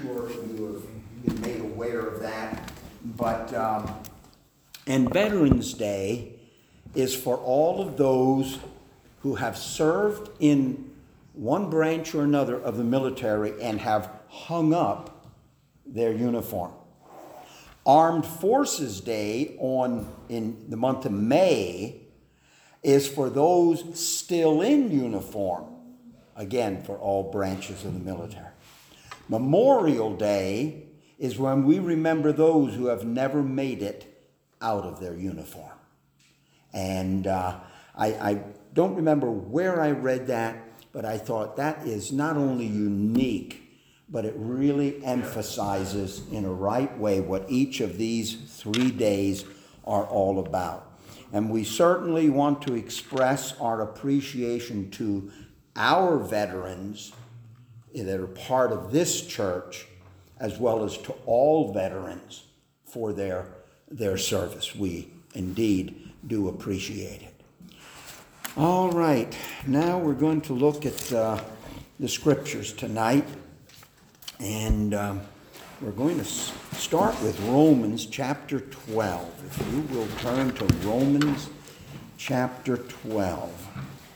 sure you have been made aware of that. But, and Veterans Day is for all of those who have served in one branch or another of the military and have hung up their uniform. Armed Forces Day in the month of May is for those still in uniform, again, for all branches of the military. Memorial Day is when we remember those who have never made it out of their uniform. And I don't remember where I read that, but I thought that is not only unique, but it really emphasizes in a right way what each of these 3 days are all about. And we certainly want to express our appreciation to our veterans that are part of this church, as well as to all veterans for their service. We indeed do appreciate it. All right, now we're going to look at the scriptures tonight. And we're going to start with Romans chapter 12. If you will turn to Romans chapter 12.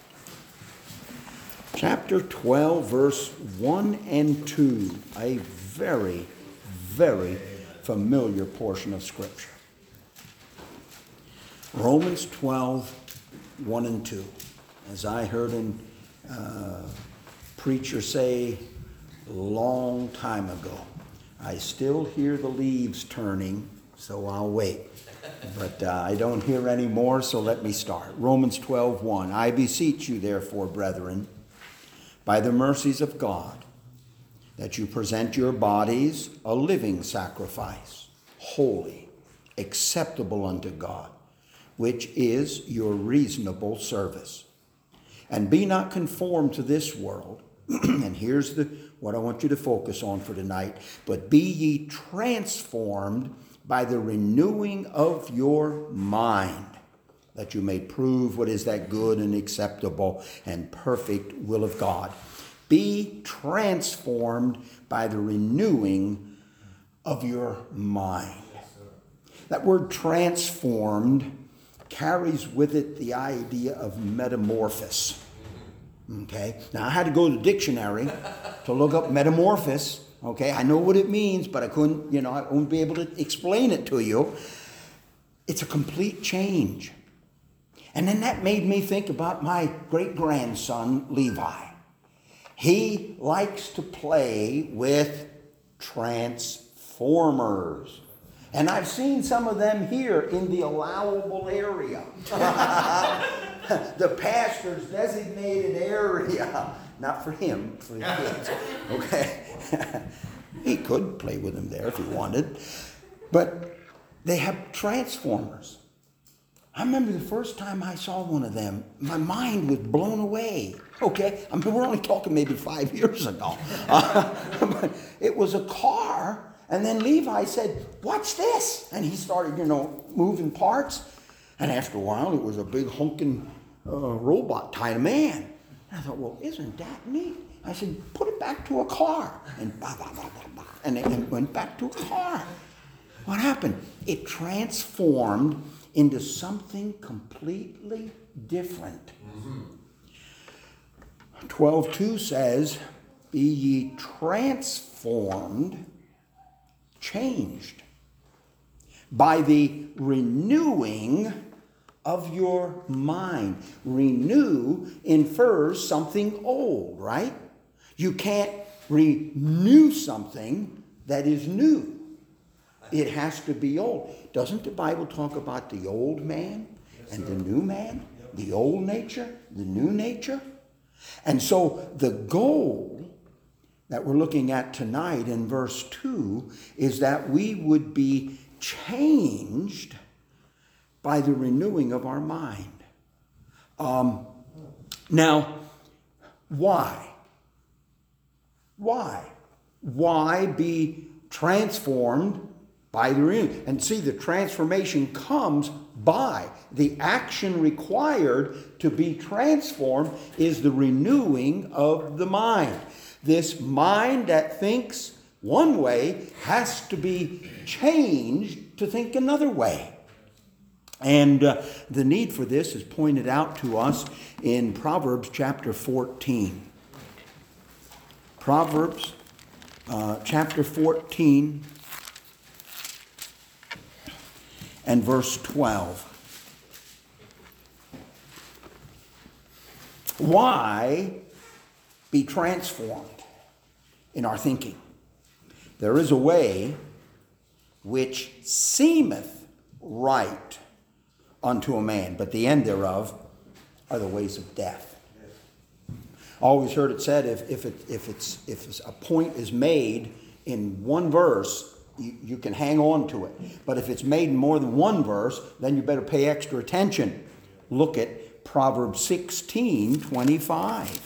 Chapter 12, verse 1 and 2. A very, very familiar portion of Scripture. Romans 12, 1 and 2. As I heard a preacher say long time ago, I still hear the leaves turning, so I'll wait. But I don't hear any more, so let me start. Romans 12:1. I beseech you, therefore, brethren, by the mercies of God, that you present your bodies a living sacrifice, holy, acceptable unto God, which is your reasonable service. And be not conformed to this world. And here's what I want you to focus on for tonight. But be ye transformed by the renewing of your mind, that you may prove what is that good and acceptable and perfect will of God. Be transformed by the renewing of your mind. That word transformed carries with it the idea of metamorphosis. Okay, now I had to go to the dictionary to look up metamorphosis. Okay, I know what it means, but I wouldn't be able to explain it to you. It's a complete change. And then that made me think about my great-grandson, Levi. He likes to play with transformers. And I've seen some of them here in the allowable area. The pastor's designated area. Not for him, for the kids. Okay? He could play with them there if he wanted. But they have transformers. I remember the first time I saw one of them, my mind was blown away. Okay? I mean, we're only talking maybe 5 years ago. But it was a car. And then Levi said, "What's this?" And he started, moving parts. And after a while, it was a big honking robot type of man. And I thought, well, isn't that neat? I said, put it back to a car. And bah, bah, bah, bah, bah. And it went back to a car. What happened? It transformed into something completely different. 12:2 says, be ye transformed, changed, by the renewing of your mind. Renew infers something old, right? You can't renew something that is new. It has to be old. Doesn't the Bible talk about the old man and the new man? The old nature, the new nature? And so the goal that we're looking at tonight in verse 2 is that we would be changed by the renewing of our mind. Now, why? Why? Why be transformed by the renewing? And see, the transformation comes by the action required to be transformed is the renewing of the mind. This mind that thinks one way has to be changed to think another way. And the need for this is pointed out to us in Proverbs chapter 14. Proverbs chapter 14 and verse 12. Why be transformed in our thinking? There is a way which seemeth right unto a man, but the end thereof are the ways of death. Always heard it said, if a point is made in one verse, you can hang on to it. But if it's made in more than one verse, then you better pay extra attention. Look at Proverbs 16:25.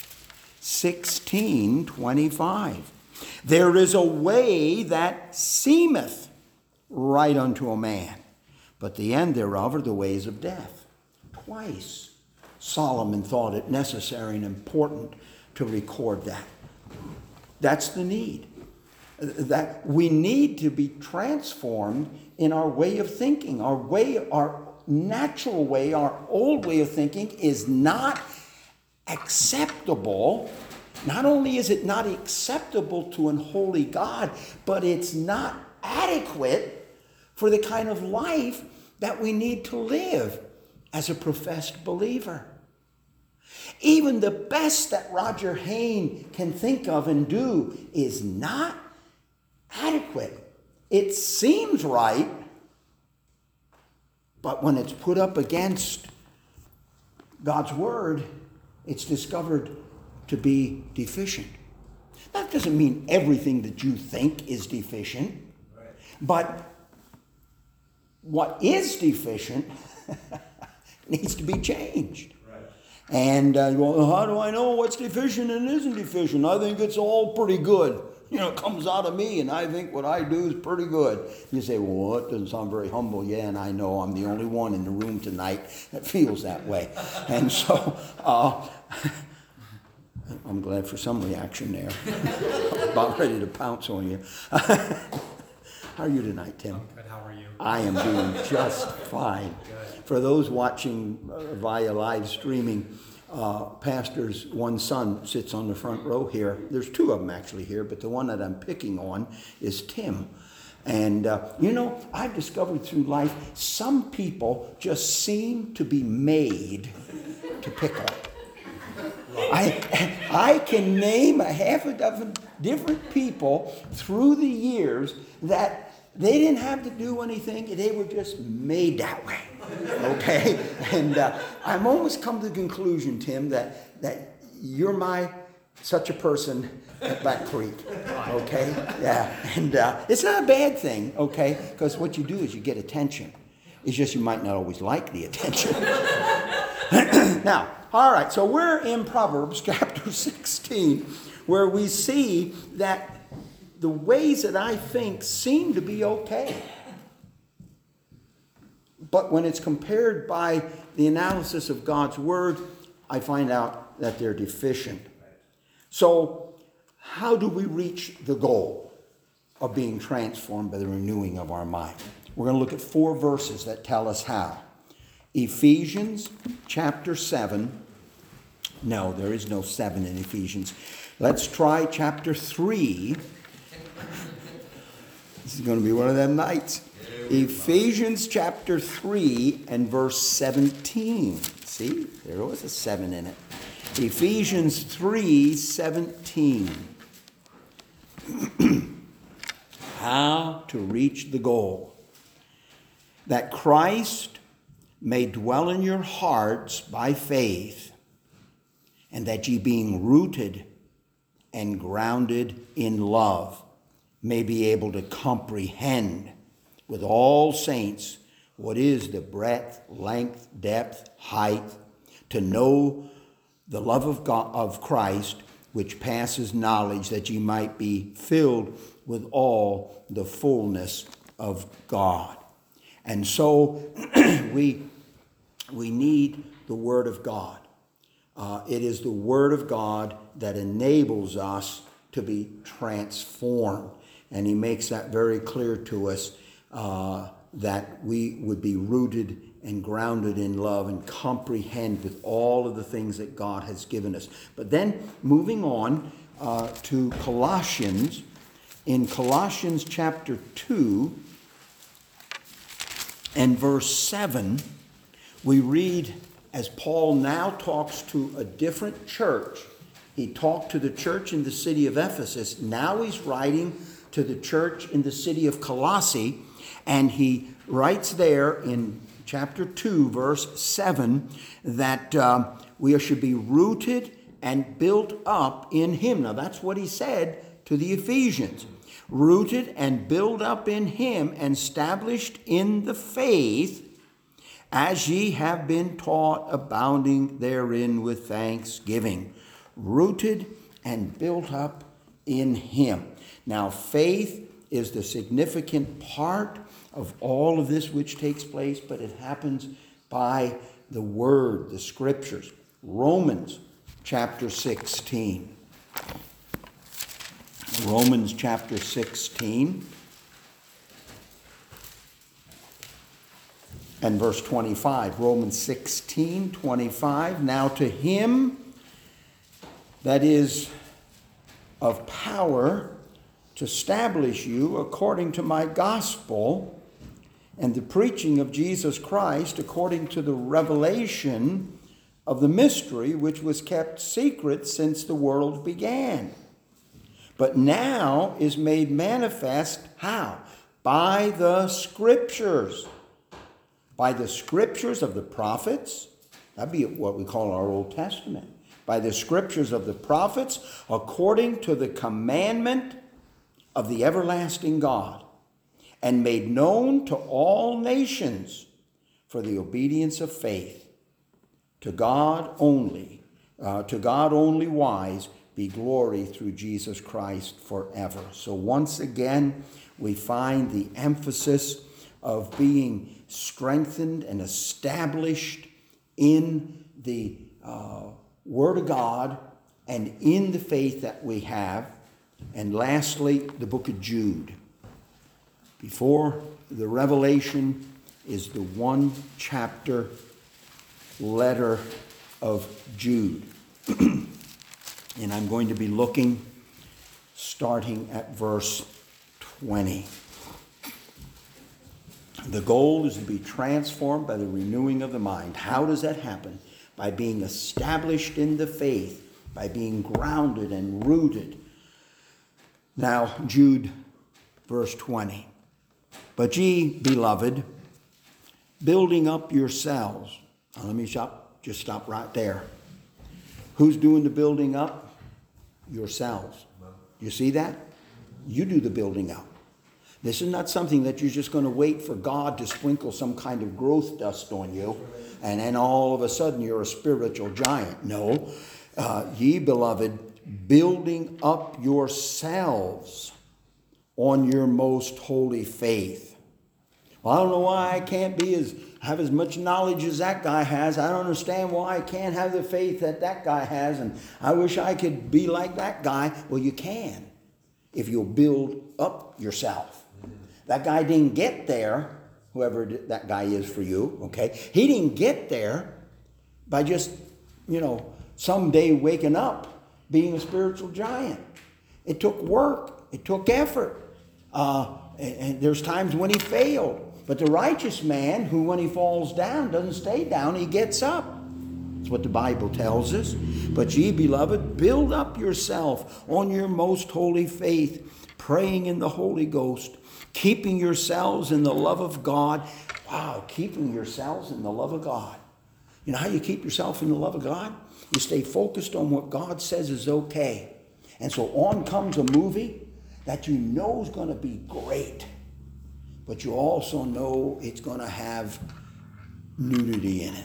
16:25. There is a way that seemeth right unto a man, but the end thereof are the ways of death. Twice Solomon thought it necessary and important to record that. That's the need. That we need to be transformed in our way of thinking. Our natural way, our old way of thinking is not acceptable. Not only is it not acceptable to an holy God, but it's not adequate for the kind of life that we need to live as a professed believer. Even the best that Roger Hayne can think of and do is not adequate. It seems right, but when it's put up against God's Word, it's discovered to be deficient. That doesn't mean everything that you think is deficient, but what is deficient needs to be changed. And well, how do I know what's deficient and isn't deficient? I think it's all pretty good. It comes out of me, and I think what I do is pretty good. You say, well, that doesn't sound very humble. Yeah, and I know I'm the only one in the room tonight that feels that way. And so I'm glad for some reaction there. About ready to pounce on you. How are you tonight, Tim? I'm good. How are you? I am doing just fine. Good. For those watching via live streaming, Pastor's one son sits on the front row here. There's two of them actually here, but the one that I'm picking on is Tim. And, I've discovered through life, some people just seem to be made to pickle. I can name a half a dozen different people through the years that they didn't have to do anything. They were just made that way. Okay? And I'm almost come to the conclusion, Tim, that you're such a person at Black Creek. Okay? Yeah. And it's not a bad thing, okay? Because what you do is you get attention. It's just you might not always like the attention. Now, all right, so we're in Proverbs chapter 16, where we see that the ways that I think seem to be okay. But when it's compared by the analysis of God's Word, I find out that they're deficient. So, how do we reach the goal of being transformed by the renewing of our mind? We're going to look at 4 verses that tell us how. Ephesians chapter 7. No, there is no 7 in Ephesians. Let's try chapter 3. This is going to be one of them nights. Ephesians chapter 3 and verse 17. See, there was a 7 in it. Ephesians 3:17. How to reach the goal. That Christ may dwell in your hearts by faith, and that ye being rooted and grounded in love may be able to comprehend with all saints what is the breadth, length, depth, height, to know the love of God, of Christ, which passes knowledge, that ye might be filled with all the fullness of God. And so we need the Word of God. It is the Word of God that enables us to be transformed. And he makes that very clear to us, that we would be rooted and grounded in love and comprehend with all of the things that God has given us. But then moving on to Colossians, in Colossians chapter 2 and verse 7, we read, as Paul now talks to a different church. He talked to the church in the city of Ephesus. Now he's writing to the church in the city of Colossae, and he writes there in chapter 2, verse 7, that we should be rooted and built up in him. Now that's what he said to the Ephesians. Rooted and built up in him, and established in the faith, as ye have been taught, abounding therein with thanksgiving. Rooted and built up in him. Now faith is the significant part of all of this which takes place, but it happens by the word, the scriptures. Romans chapter 16. Romans chapter 16 and verse 25. Romans 16:25. Now to him that is of power to establish you according to my gospel and the preaching of Jesus Christ, according to the revelation of the mystery which was kept secret since the world began, but now is made manifest. How? By the scriptures. By the scriptures of the prophets. That'd be what we call our Old Testament. By the scriptures of the prophets, according to the commandment of the everlasting God, and made known to all nations for the obedience of faith. To God only wise, be glory through Jesus Christ forever. So once again, we find the emphasis of being strengthened and established in the Word of God and in the faith that we have. And lastly, the book of Jude. Before the Revelation is the one chapter letter of Jude. And I'm going to be looking starting at verse 20. The goal is to be transformed by the renewing of the mind. How does that happen? By being established in the faith, by being grounded and rooted. Now, Jude, verse 20. But ye, beloved, building up yourselves. Now, let me just stop right there. Who's doing the building up? Yourselves. You see that? You do the building up. This is not something that you're just going to wait for God to sprinkle some kind of growth dust on you, and then all of a sudden you're a spiritual giant. No. Ye, beloved, building up yourselves on your most holy faith. Well, I don't know why I can't have as much knowledge as that guy has. I don't understand why I can't have the faith that guy has, and I wish I could be like that guy. Well, you can if you'll build up yourself. That guy didn't get there, whoever that guy is for you, okay? He didn't get there by just, someday waking up being a spiritual giant. It took work. It took effort. And there's times when he failed. But the righteous man, who when he falls down doesn't stay down, he gets up. That's what the Bible tells us. But ye, beloved, build up yourself on your most holy faith, praying in the Holy Ghost, keeping yourselves in the love of God. Wow, keeping yourselves in the love of God. You know how you keep yourself in the love of God? You stay focused on what God says is okay. And so on comes a movie that you know is going to be great. But you also know it's going to have nudity in it.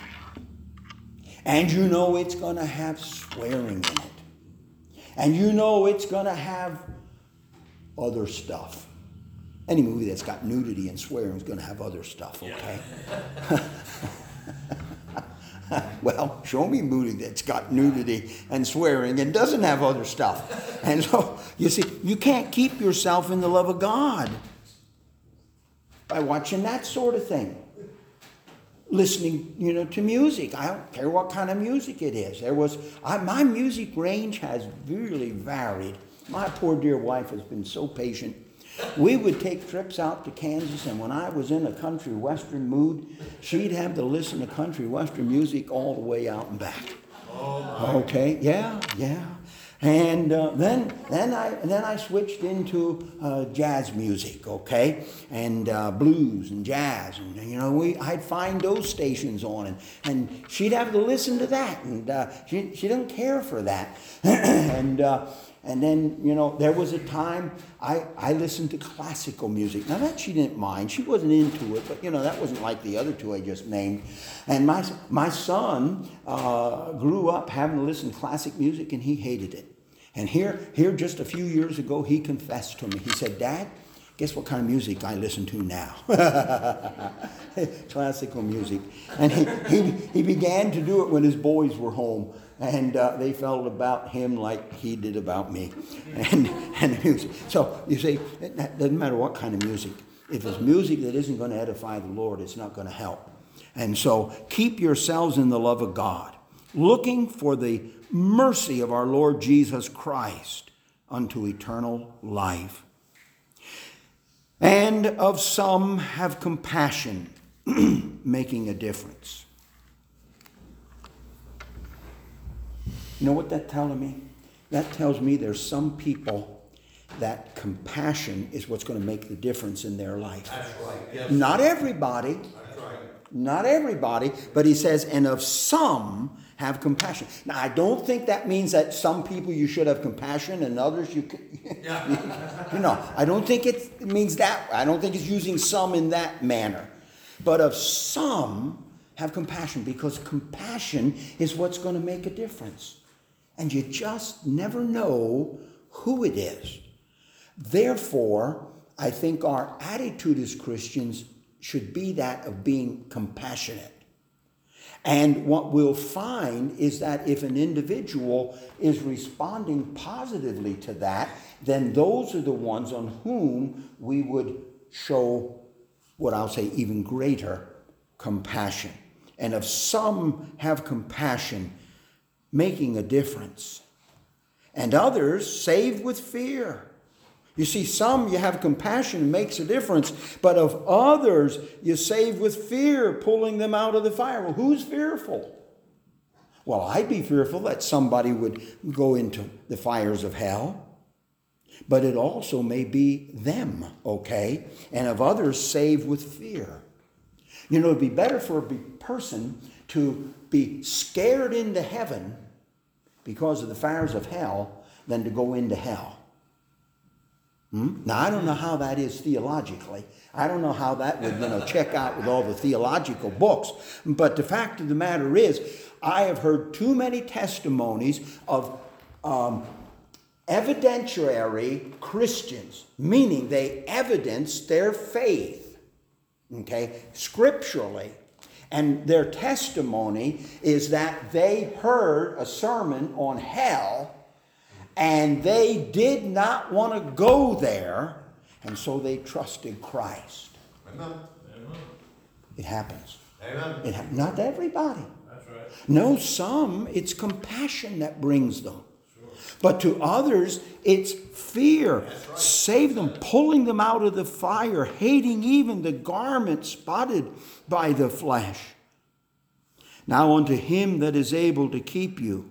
And you know it's going to have swearing in it. And you know it's going to have other stuff. Any movie that's got nudity and swearing is going to have other stuff, okay? Well, show me music that's got nudity and swearing and doesn't have other stuff. And so, you see, you can't keep yourself in the love of God by watching that sort of thing. Listening, to music. I don't care what kind of music it is. My music range has really varied. My poor dear wife has been so patient. We would take trips out to Kansas, and when I was in a country western mood, she'd have to listen to country western music all the way out and back. Okay, yeah. And then I switched into jazz music, okay, and blues and jazz, and I'd find those stations on, and she'd have to listen to that, and she didn't care for that, and then there was a time I listened to classical music. Now that she didn't mind, she wasn't into it, but that wasn't like the other two I just named. And my son grew up having to listen to classic music, and he hated it. And here just a few years ago, he confessed to me. He said, "Dad, guess what kind of music I listen to now?" Classical music. And he began to do it when his boys were home. And they felt about him like he did about me. And music. So you see, it doesn't matter what kind of music. If it's music that isn't going to edify the Lord, it's not going to help. And so keep yourselves in the love of God, looking for the mercy of our Lord Jesus Christ unto eternal life. And of some have compassion, making a difference. You know what that's telling me? That tells me there's some people that compassion is what's going to make the difference in their life. That's right. Yes. Not everybody. That's right. Not everybody, but he says, and of some have compassion. Now, I don't think that means that some people you should have compassion and others you can. I don't think it means that. I don't think it's using some in that manner. But of some have compassion, because compassion is what's going to make a difference. And you just never know who it is. Therefore, I think our attitude as Christians should be that of being compassionate. And what we'll find is that if an individual is responding positively to that, then those are the ones on whom we would show what I'll say even greater compassion. And if some have compassion, making a difference, and others saved with fear. You see, some you have compassion, makes a difference, but of others you save with fear, pulling them out of the fire. Well, who's fearful? Well, I'd be fearful that somebody would go into the fires of hell, but it also may be them, okay? And of others saved with fear. It'd be better for a person to be scared into heaven because of the fires of hell than to go into hell. Now, I don't know how that is theologically. I don't know how that would, check out with all the theological books. But the fact of the matter is, I have heard too many testimonies of evidentiary Christians, meaning they evidence their faith, scripturally. And their testimony is that they heard a sermon on hell, and they did not want to go there, and so they trusted Christ. Amen. It happens. Amen. Not everybody. That's right. No, some, it's compassion that brings them. Sure. But to others, it's fear. That's right. Save them, pulling them out of the fire, hating even the garment spotted by the flesh. Now unto him that is able to keep you.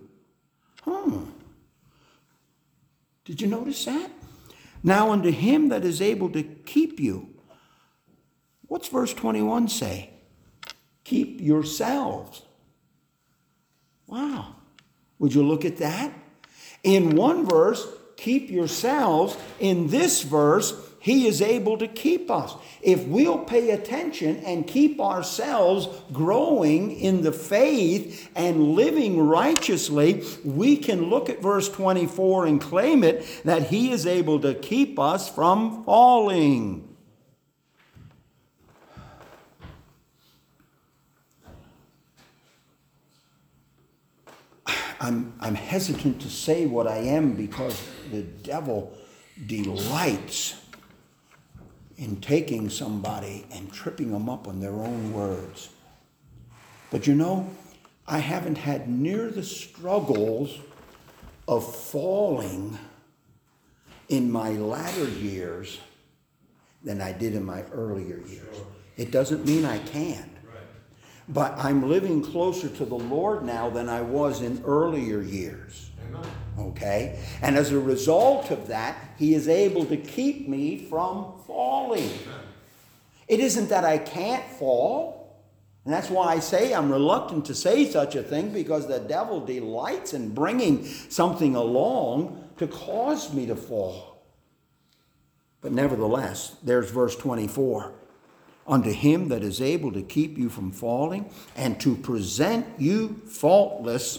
Did you notice that? Now unto him that is able to keep you. What's verse 21 say? Keep yourselves. Wow. Would you look at that? In one verse, keep yourselves. In this verse, he is able to keep us. If we'll pay attention and keep ourselves growing in the faith and living righteously, we can look at verse 24 and claim it, that he is able to keep us from falling. I'm hesitant to say what I am because the devil delights in taking somebody and tripping them up on their own words. But you know, I haven't had near the struggles of falling in my latter years than I did in my earlier years. It doesn't mean I can't. But I'm living closer to the Lord now than I was in earlier years. Okay? And as a result of that, He is able to keep me from falling. It isn't that I can't fall. And that's why I say I'm reluctant to say such a thing, because the devil delights in bringing something along to cause me to fall. But nevertheless, there's verse 24. Unto Him that is able to keep you from falling and to present you faultless.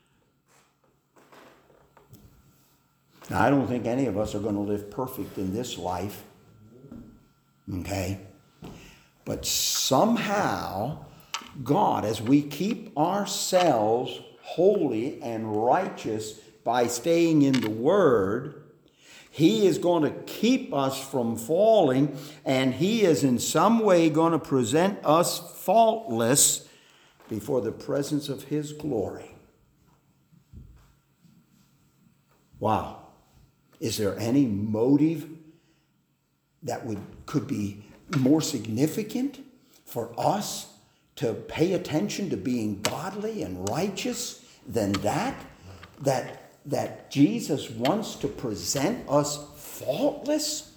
Now, I don't think any of us are going to live perfect in this life. Okay? But somehow, God, as we keep ourselves holy and righteous by staying in the Word, He is going to keep us from falling, and He is in some way going to present us faultless before the presence of His glory. Wow. Is there any motive that could be more significant for us to pay attention to being godly and righteous than that Jesus wants to present us faultless?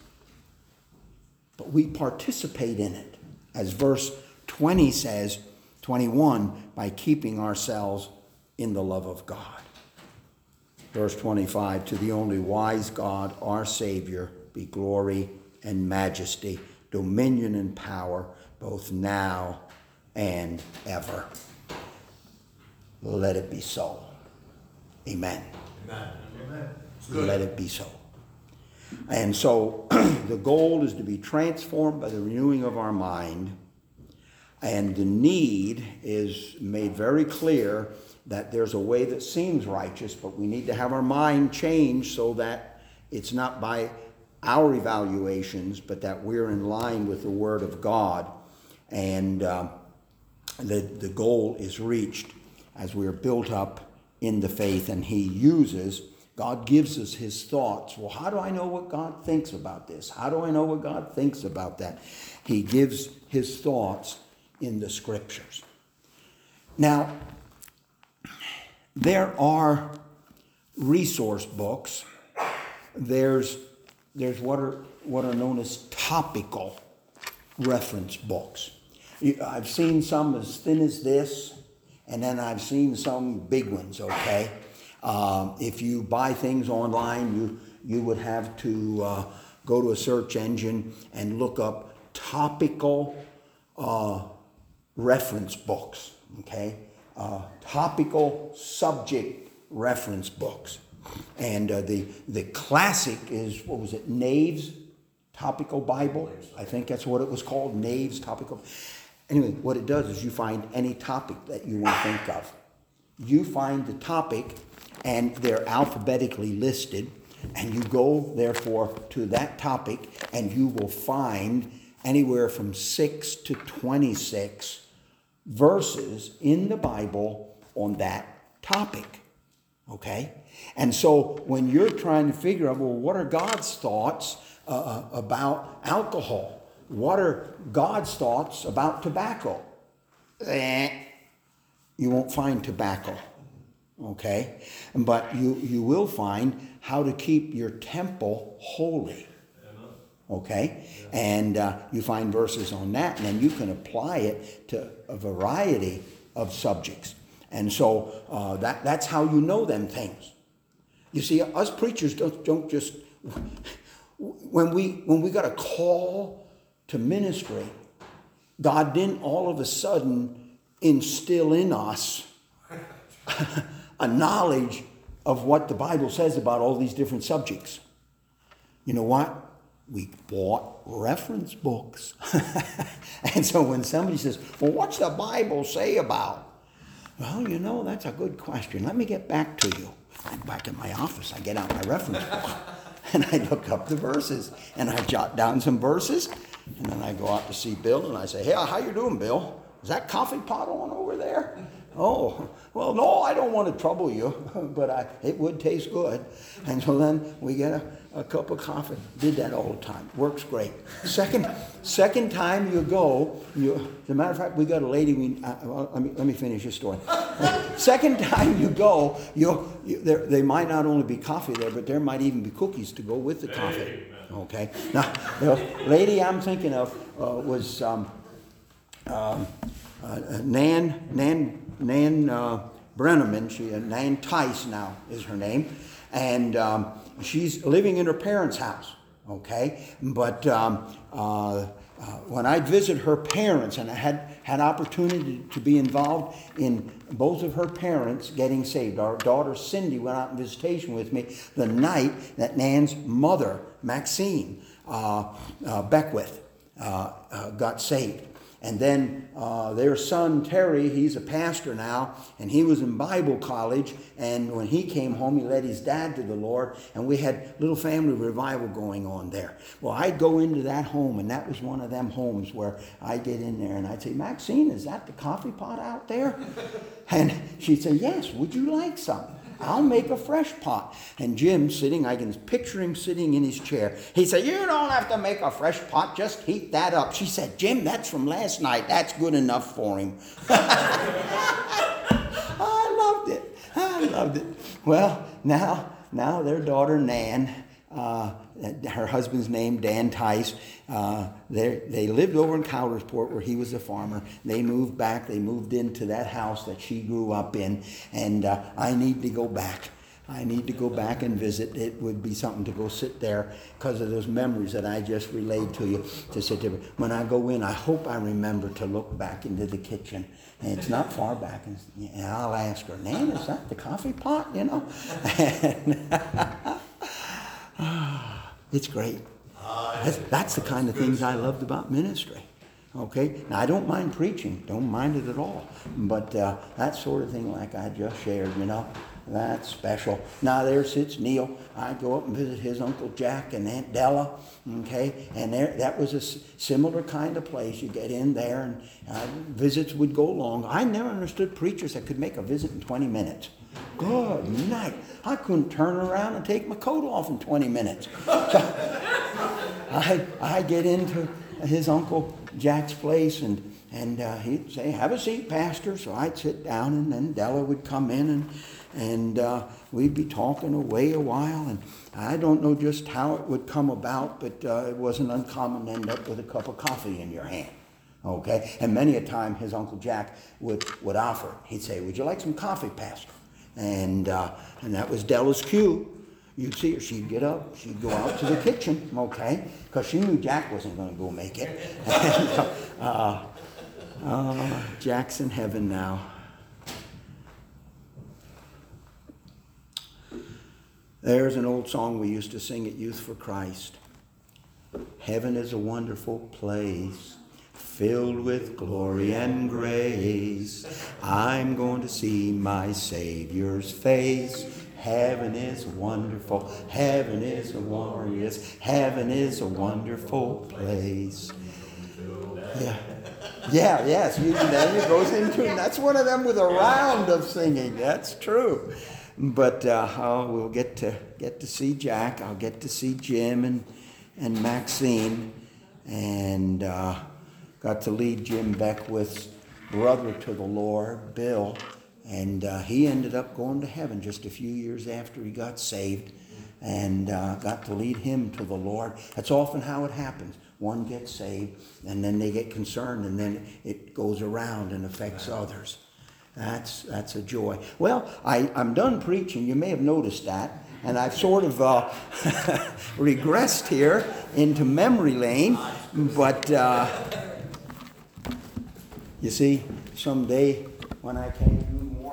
But we participate in it, as verse 20 says, 21, by keeping ourselves in the love of God. Verse 25, to the only wise God, our Savior, be glory and majesty, dominion and power, both now and ever. Let it be so. Amen. Amen. Let it be so. And so the goal is to be transformed by the renewing of our mind. And the need is made very clear that there's a way that seems righteous, but we need to have our mind changed so that it's not by our evaluations, but that we're in line with the Word of God. And the goal is reached as we are built up in the faith, and God gives us His thoughts. Well, how do I know what God thinks about this? How do I know what God thinks about that? He gives His thoughts in the Scriptures. Now, there are resource books. There's what are known as topical reference books. I've seen some as thin as this, and then I've seen some big ones, okay? If you buy things online, you would have to go to a search engine and look up topical reference books, okay? Topical subject reference books. And the classic is, what was it, Nave's Topical Bible? I think that's what it was called, Nave's Topical. Anyway, what it does is you find any topic that you want to think of. You find the topic, and they're alphabetically listed, and you go, therefore, to that topic, and you will find anywhere from 6 to 26 verses in the Bible on that topic. Okay? And so when you're trying to figure out, well, what are God's thoughts about alcohol? What are God's thoughts about tobacco? You won't find tobacco. Okay? But you will find how to keep your temple holy. Okay? And you find verses on that, and then you can apply it to a variety of subjects. And so that's how you know them things. You see, us preachers don't just... When we got a call to ministry, God didn't all of a sudden instill in us a knowledge of what the Bible says about all these different subjects. You know what? We bought reference books. And so when somebody says, well, what's the Bible say about? Well, that's a good question. Let me get back to you. I'm back in my office. I get out my reference book and I look up the verses and I jot down some verses and then I go out to see Bill and I say, hey, how you doing, Bill? Is that coffee pot on over there? Oh, well, no, I don't want to trouble you, but it would taste good. And so then we get a cup of coffee. Did that all the time. Works great. Second time you go, as a matter of fact, we got a lady, let me finish this story. Second time you go, they might not only be coffee there, but there might even be cookies to go with the coffee. Okay. Now, the lady I'm thinking of was Nan Brenneman. Nan Tice now is her name, and she's living in her parents' house. Okay, but when I'd visit her parents, and I had opportunity to be involved in both of her parents getting saved. Our daughter Cindy went out on visitation with me the night that Nan's mother, Maxine Beckwith, got saved. And then their son, Terry, he's a pastor now, and he was in Bible college, and when he came home, he led his dad to the Lord, and we had little family revival going on there. Well, I'd go into that home, and that was one of them homes where I'd get in there, and I'd say, Maxine, is that the coffee pot out there? And she'd say, yes, would you like some? I'll make a fresh pot. And Jim sitting, I can picture him sitting in his chair. He said, you don't have to make a fresh pot, just heat that up. She said, Jim, that's from last night. That's good enough for him. I loved it. Well, now their daughter Nan, her husband's name, Dan Tice, they lived over in Coudersport where he was a farmer. They moved back. They moved into that house that she grew up in. And I need to go back. I need to go back and visit. It would be something to go sit there because of those memories that I just relayed to you, to sit there. When I go in, I hope I remember to look back into the kitchen. And it's not far back. And I'll ask her, Nan, is that the coffee pot? And, it's great. That's the kind of things I loved about ministry. Okay? Now, I don't mind preaching. Don't mind it at all. But that sort of thing like I just shared, that's special. Now, there sits Neil. I go up and visit his Uncle Jack and Aunt Della. Okay? And that was a similar kind of place. You get in there and visits would go long. I never understood preachers that could make a visit in 20 minutes. Good night. I couldn't turn around and take my coat off in 20 minutes. So I get into his Uncle Jack's place and he'd say, have a seat, Pastor. So I'd sit down and then Della would come in and we'd be talking away a while. And I don't know just how it would come about, but it wasn't uncommon to end up with a cup of coffee in your hand. Okay? And many a time his Uncle Jack would offer. He'd say, would you like some coffee, Pastor? And that was Della's cue. You'd see her. She'd get up. She'd go out to the kitchen, okay? Because she knew Jack wasn't going to go make it. And, Jack's in heaven now. There's an old song we used to sing at Youth for Christ. Heaven is a wonderful place, filled with glory and grace. I'm going to see my Savior's face. Heaven is wonderful. Heaven is glorious. Heaven is a wonderful place. Yes. Then it goes into, and that's one of them with a round of singing. That's true. But we'll get to see Jack. I'll get to see Jim and Maxine, and got to lead Jim Beckwith's brother to the Lord, Bill, and he ended up going to heaven just a few years after he got saved, and got to lead him to the Lord. That's often how it happens. One gets saved, and then they get concerned, and then it goes around and affects others. That's a joy. Well, I'm done preaching. You may have noticed that. And I've sort of regressed here into memory lane. But you see, someday when I came